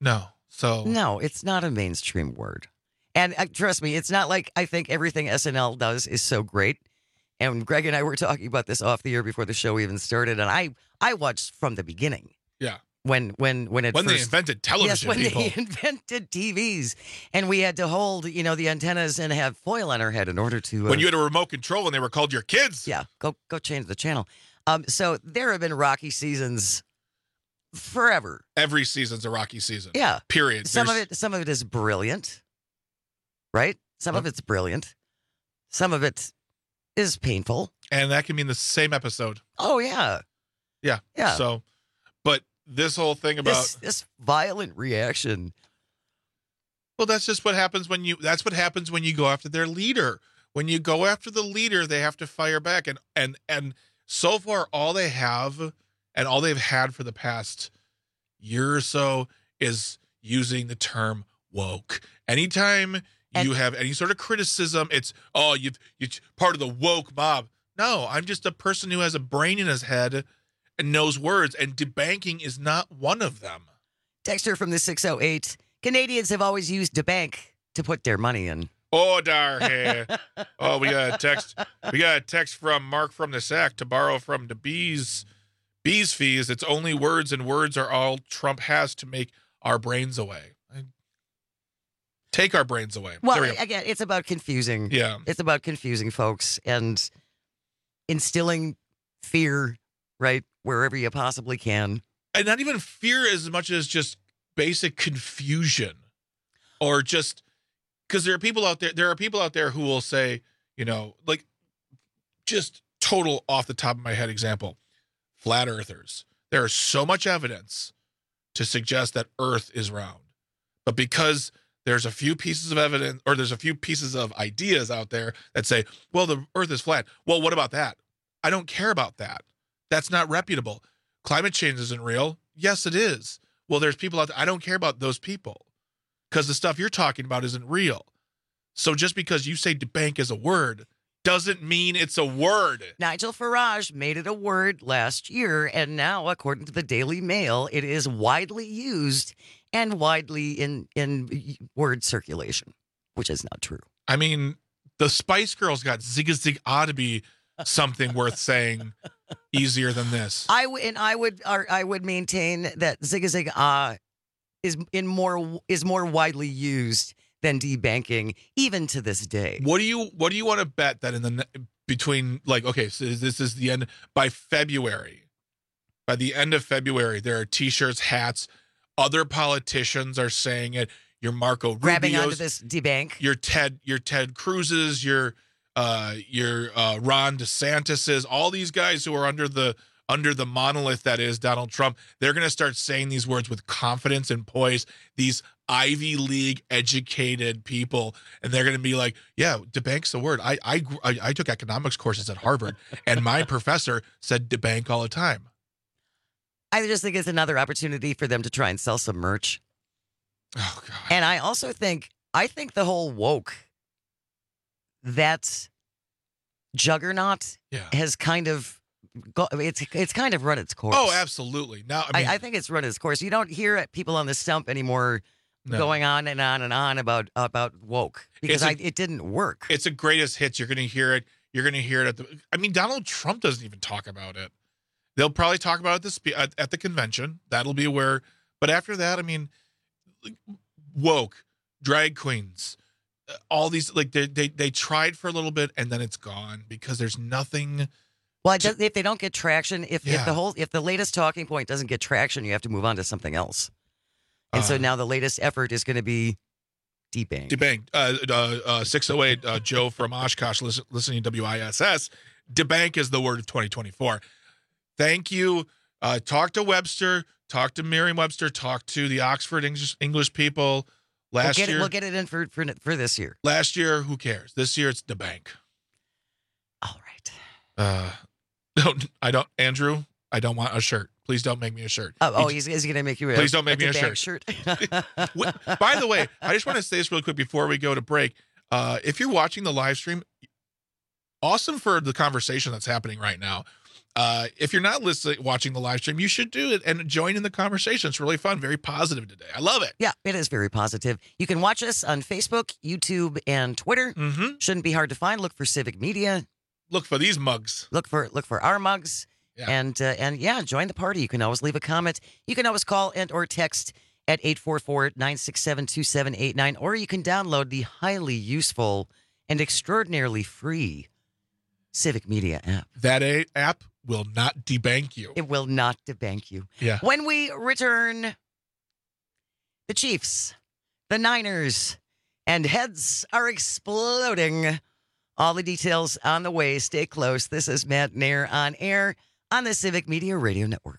No, it's not a mainstream word. And trust me, it's not like I think everything SNL does is so great. And Greg and I were talking about this off the air before the show even started. And I watched from the beginning. Yeah. When they invented television. Yes, when they invented TVs. And we had to hold, the antennas and have foil on our head in order to... when you had a remote control and they were called your kids. Yeah, go change the channel. So there have been rocky seasons forever. Every season's a rocky season. Yeah. Period. Some of it is brilliant. Right? Some of it's brilliant. Some of it is painful. And that can mean the same episode. Oh, yeah. Yeah. So, but this whole thing about this violent reaction. Well, that's just what happens when you go after their leader. When you go after the leader, they have to fire back. And so far, all they have and all they've had for the past year or so is using the term woke. Anytime you have any sort of criticism, it's, you're part of the woke mob. No, I'm just a person who has a brain in his head and knows words, and debanking is not one of them. Texter from the 608, Canadians have always used debank to put their money in. Oh, dar here. Oh, we got a text from Mark from the Sack to borrow from the bees fees. It's only words, and words are all Trump has to make our brains away. Take our brains away. Well, again, it's about confusing. Yeah. It's about confusing folks and instilling fear, right, wherever you possibly can. And not even fear as much as just basic confusion. Or just, because there are people out there who will say, like just total off the top of my head example, flat earthers. There is so much evidence to suggest that Earth is round. But because there's a few pieces of evidence, or there's a few pieces of ideas out there that say, well, the Earth is flat. Well, what about that? I don't care about that. That's not reputable. Climate change isn't real. Yes, it is. Well, there's people out there. I don't care about those people because the stuff you're talking about isn't real. So just because you say debunk is a word doesn't mean it's a word. Nigel Farage made it a word last year, and now, according to the Daily Mail, it is widely used and widely in word circulation, which is not true. I mean, the Spice Girls got Zigga Zig ought to be something worth saying easier than this. I would maintain that Zigga Zig is more widely used than debanking, even to this day. What do you want to bet that in the between, like, okay, so this is the end by the end of February, there are T-shirts, hats, other politicians are saying it. Your Marco Rubio's, grabbing onto this debank. Your Ted Cruz's, your Ron DeSantis's, all these guys who are under the monolith that is Donald Trump. They're going to start saying these words with confidence and poise. These Ivy League educated people, and they're going to be like, yeah, debank's the word. I took economics courses at Harvard, and my professor said debank all the time. I just think it's another opportunity for them to try and sell some merch. Oh, God. And I also think the whole woke, that juggernaut has kind of it's kind of run its course. Oh, absolutely. Now, I think it's run its course. You don't hear people on the stump anymore going on and on and on about woke because it didn't work. It's a greatest hits. You're going to hear it. You're going to hear it Donald Trump doesn't even talk about it. They'll probably talk about it at the convention. That'll be where. But after that, I mean, woke, drag queens, all these, like, they tried for a little bit and then it's gone because there's nothing. Well, if they don't get traction, if the latest talking point doesn't get traction, you have to move on to something else. And so now the latest effort is going to be debank. Debank. 608 Joe from Oshkosh listening to WISS. Debank is the word of 2024. Thank you. Talk to Webster. Talk to Merriam-Webster. Talk to the Oxford English people. We'll get it in for this year. Last year, who cares? This year, it's debank. All right. No, I don't. Andrew, I don't want a shirt. Please don't make me a shirt. Is he going to make you please don't make me a shirt? By the way, I just want to say this really quick before we go to break. If you're watching the live stream, awesome for the conversation that's happening right now. If you're not watching the live stream, you should do it and join in the conversation. It's really fun, very positive today. I love it. Yeah, it is very positive. You can watch us on Facebook, YouTube, and Twitter. Mm-hmm. Shouldn't be hard to find. Look for Civic Media. Look for these mugs. Look for our mugs. Yeah. And join the party. You can always leave a comment. You can always call and or text at 844-967-2789, or you can download the highly useful and extraordinarily free Civic Media app. That app will not debank you. It will not debank you. Yeah. When we return, the Chiefs, the Niners, and heads are exploding. All the details on the way. Stay close. This is Matt Nair on air on the Civic Media Radio Network.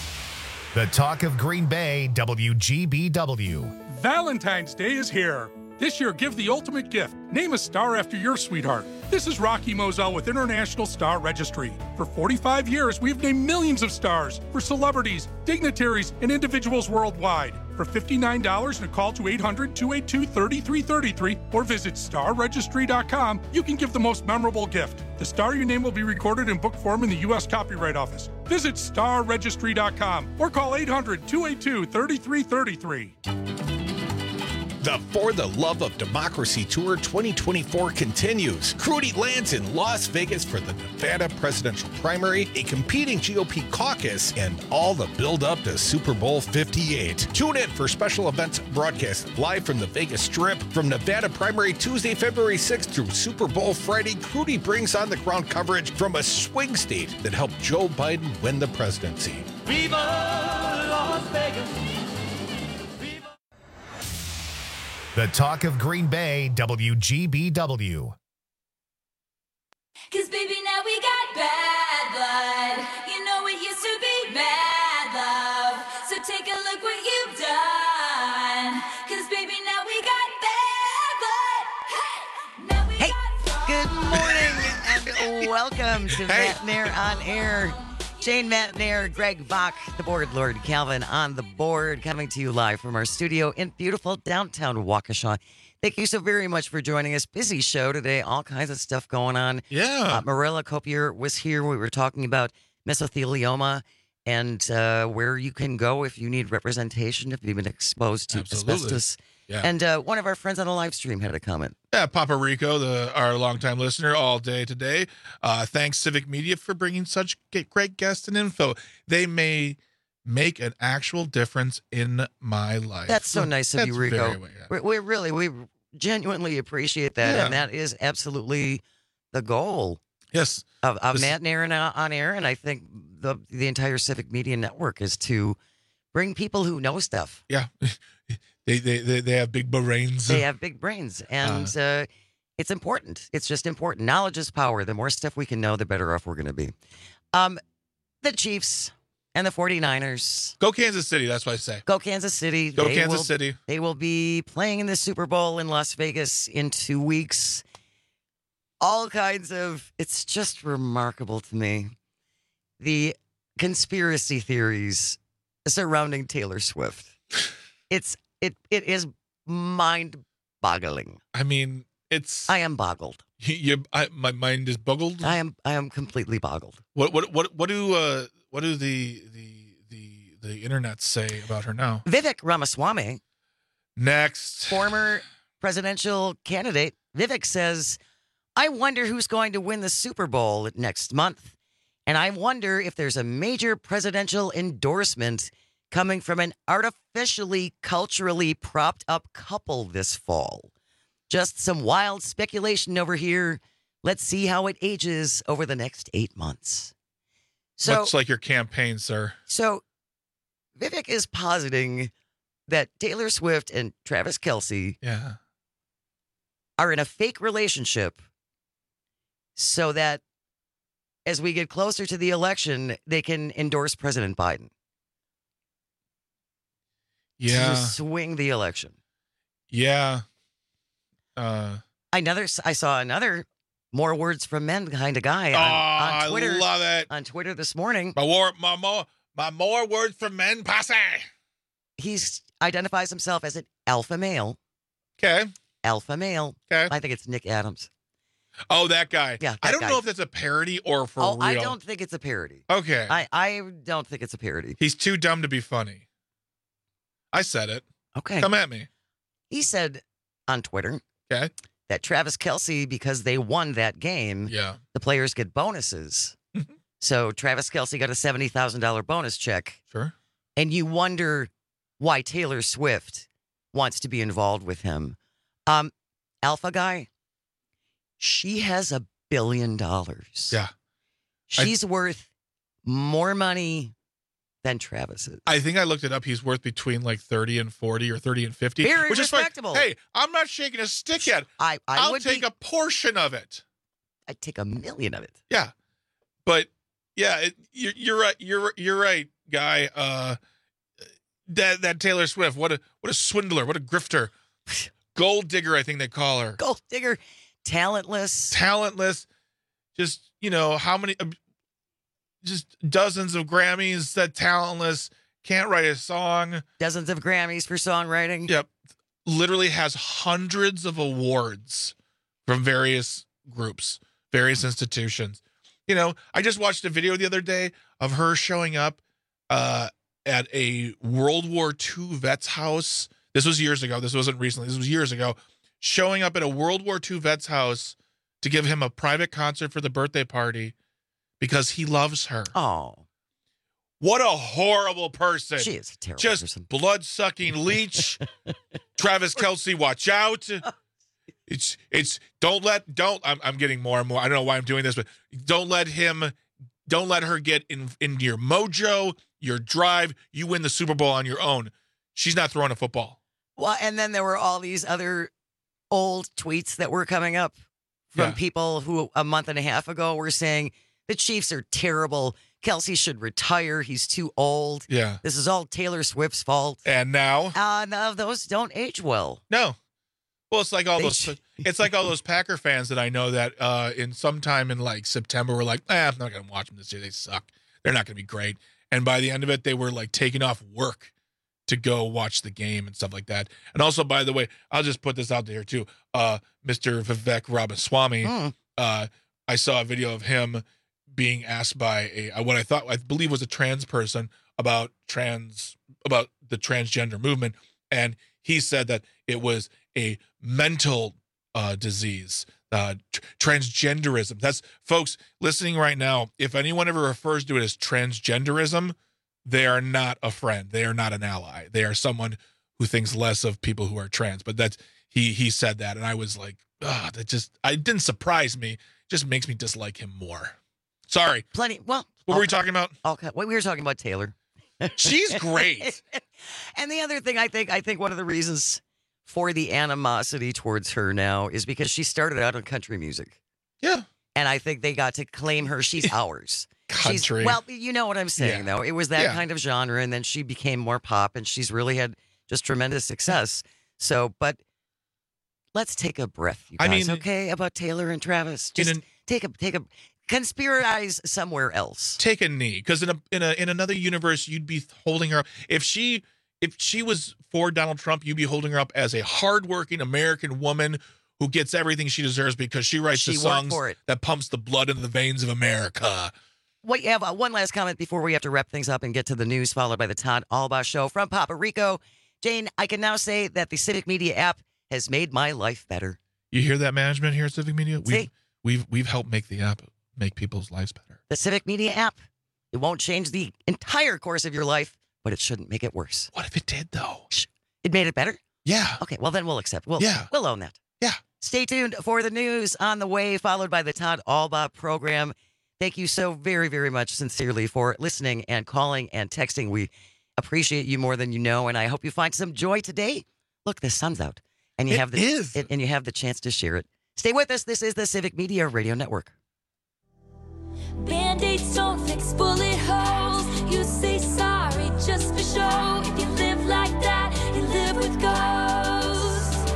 The talk of Green Bay, WGBW. Valentine's Day is here. This year, give the ultimate gift. Name a star after your sweetheart. This is Rocky Moselle with International Star Registry. For 45 years, we've named millions of stars for celebrities, dignitaries, and individuals worldwide. For $59 and a call to 800-282-3333 or visit starregistry.com, you can give the most memorable gift. The star you name will be recorded in book form in the U.S. Copyright Office. Visit starregistry.com or call 800-282-3333. The For the Love of Democracy Tour 2024 continues. Crudy lands in Las Vegas for the Nevada presidential primary, a competing GOP caucus, and all the build-up to Super Bowl 58. Tune in for special events broadcast live from the Vegas Strip. From Nevada primary Tuesday, February 6th through Super Bowl Friday, Crudy brings on the ground coverage from a swing state that helped Joe Biden win the presidency. Viva Las Vegas. The Talk of Green Bay, WGBW. 'Cause baby, now we got bad blood. You know it used to be mad love. So take a look what you've done. 'Cause baby, now we got bad blood. Hey! Good morning and welcome to Matt Nair on Air. Jane Matt Nair, Greg Bach, the board lord Calvin on the board, coming to you live from our studio in beautiful downtown Waukesha. Thank you so very much for joining us. Busy show today, all kinds of stuff going on. Yeah. Marilla Copier was here. We were talking about mesothelioma and where you can go if you need representation, if you've been exposed to asbestos. Yeah. And one of our friends on the live stream had a comment. Yeah, Papa Rico, our longtime listener, all day today. Thanks, Civic Media, for bringing such great guests and info. They may make an actual difference in my life. That's so nice of you, Rico. We genuinely appreciate that, and that is absolutely the goal. Yes, of Matt Nair on Air, and I think the entire Civic Media Network is to bring people who know stuff. Yeah. They have big brains. They have big brains, and it's important. It's just important. Knowledge is power. The more stuff we can know, the better off we're going to be. The Chiefs and the 49ers. Go Kansas City, that's what I say. Go Kansas City. Go Kansas City. They will be playing in the Super Bowl in Las Vegas in 2 weeks. All kinds of, it's just remarkable to me. The conspiracy theories surrounding Taylor Swift. It is mind-boggling. I mean, I am boggled. My mind is boggled. I am completely boggled. What do the internet say about her now? Vivek Ramaswamy, next former presidential candidate, Vivek says, "I wonder who's going to win the Super Bowl next month, and I wonder if there's a major presidential endorsement coming from an artificially, culturally propped up couple this fall. Just some wild speculation over here. Let's see how it ages over the next 8 months." So, much like your campaign, sir. So Vivek is positing that Taylor Swift and Travis Kelce are in a fake relationship so that as we get closer to the election, they can endorse President Biden. Yeah. To swing the election. Yeah. I saw another more words from men kind of guy on Twitter. I love it. On Twitter this morning. My more words from men posse. He identifies himself as an alpha male. Okay. Alpha male. Okay. I think it's Nick Adams. Oh, that guy. Yeah. I don't know if that's a parody or for real. I don't think it's a parody. Okay. I don't think it's a parody. He's too dumb to be funny. I said it. Okay. Come at me. He said on Twitter that Travis Kelce, because they won that game, the players get bonuses. So Travis Kelce got a $70,000 bonus check. Sure. And you wonder why Taylor Swift wants to be involved with him. Alpha guy, she has $1 billion. Yeah. She's worth more money than Travis is. I think I looked it up. He's worth between like 30 and 40 or 30 and 50. Very which respectable. Is like, hey, I'm not shaking a stick yet. I'll take a portion of it. I'd take $1 million of it. Yeah. But yeah, you're right. You're right, guy. That Taylor Swift, what a swindler, what a grifter. Gold digger, I think they call her. Gold digger. Talentless. Just, how many, just dozens of Grammys, that talentless, can't write a song. Dozens of Grammys for songwriting. Yep. Literally has hundreds of awards from various groups, various institutions. I just watched a video the other day of her showing up at a World War II vet's house. This was years ago. This wasn't recently. This was years ago. Showing up at a World War II vet's house to give him a private concert for the birthday party because he loves her. Oh. What a horrible person. She is a terrible person. Just blood-sucking leech. Travis Kelce, watch out. I'm getting more and more. I don't know why I'm doing this, but don't let her get in your mojo, your drive. You win the Super Bowl on your own. She's not throwing a football. Well, and then there were all these other old tweets that were coming up from people who a month and a half ago were saying the Chiefs are terrible. Kelce should retire. He's too old. Yeah. This is all Taylor Swift's fault. And now? No, those don't age well. No. Well, it's like all those Packer fans that I know that in sometime in like September were like, I'm not going to watch them this year. They suck. They're not going to be great. And by the end of it, they were like taking off work to go watch the game and stuff like that. And also, by the way, I'll just put this out there too. Mr. Vivek Ramaswamy, I saw a video of him being asked by what I believe was a trans person about the transgender movement. And he said that it was a mental disease, transgenderism. That's, folks listening right now, if anyone ever refers to it as transgenderism, they are not a friend. They are not an ally. They are someone who thinks less of people who are trans. But that's he said that, and I was like, it didn't surprise me. It just makes me dislike him more. Sorry. Well, what were we talking about? Okay. Well, we were talking about Taylor. She's great. And the other thing, I think one of the reasons for the animosity towards her now is because she started out in country music. Yeah. And I think they got to claim her. She's ours. Country. Well, you know what I'm saying, though. It was that kind of genre, and then she became more pop, and she's really had just tremendous success. So, but let's take a breath, you guys, okay, about Taylor and Travis. Just take a conspiracize somewhere else. Take a knee, because in another universe, you'd be holding her up. If she was for Donald Trump, you'd be holding her up as a hardworking American woman who gets everything she deserves because she writes the songs that pumps the blood into the veins of America. Wait, you have one last comment before we have to wrap things up and get to the news, followed by the Todd Albaugh Show from Papa Rico. Jane, I can now say that the Civic Media app has made my life better. You hear that, management here at Civic Media? We've helped make the app make people's lives better. The Civic Media app, it won't change the entire course of your life, but it shouldn't make it worse. What if it did, though? It made it better? Yeah. Okay, well, then we'll accept. We'll own that. Yeah. Stay tuned for the news on the way, followed by the Todd Albaugh program. Thank you so very, very much, sincerely, for listening and calling and texting. We appreciate you more than you know, and I hope you find some joy today. Look, the sun's out, and you have the chance to share it. Stay with us. This is the Civic Media Radio Network. Band-Aids don't fix bullet holes. You say sorry just for show. If you live like that, you live with ghosts.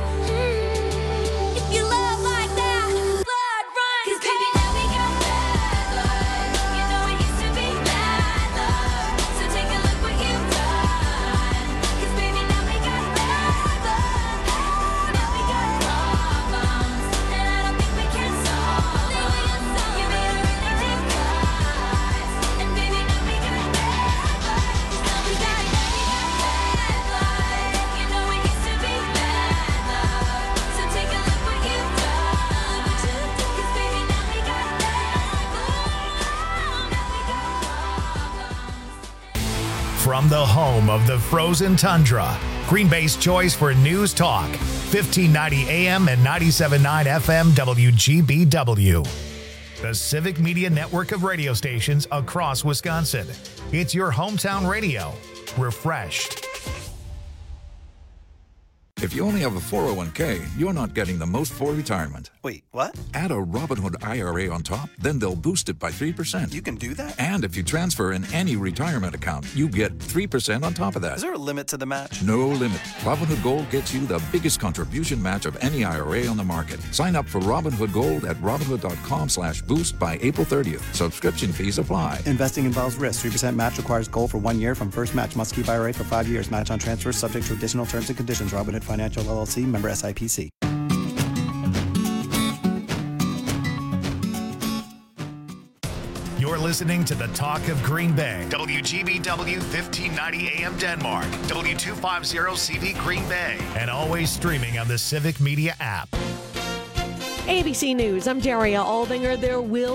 If you love like that, blood runs. 'Cause baby, now we got bad blood. You know it used to be bad love. So take a look what you've done. 'Cause baby, now we got bad blood. Now we got problems, and I don't think we can solve them. You made a really deep cut, and baby, now we got bad blood. Now we got bad blood. You know it used to be bad love. So take a look what you've done. 'Cause baby, now we got bad blood. Now we got problems. From the home of the frozen tundra, Green Bay's choice for news talk, 1590 AM and 97.9 FM WGBW. The Civic Media network of radio stations across Wisconsin. It's your hometown radio. Refreshed. If you only have a 401k, you're not getting the most for retirement. Wait, what? Add a Robinhood IRA on top, then they'll boost it by 3%. You can do that? And if you transfer in any retirement account, you get 3% on top of that. Is there a limit to the match? No limit. Robinhood Gold gets you the biggest contribution match of any IRA on the market. Sign up for Robinhood Gold at Robinhood.com/boost by April 30th. Subscription fees apply. Investing involves risk. 3% match requires gold for 1 year from first match. Must keep IRA for 5 years. Match on transfers subject to additional terms and conditions. Robinhood Financial LLC, member SIPC. You're listening to the Talk of Green Bay. WGBW 1590 AM Denmark. W250CV Green Bay. And always streaming on the Civic Media app. ABC News, I'm Daria Aldinger. There will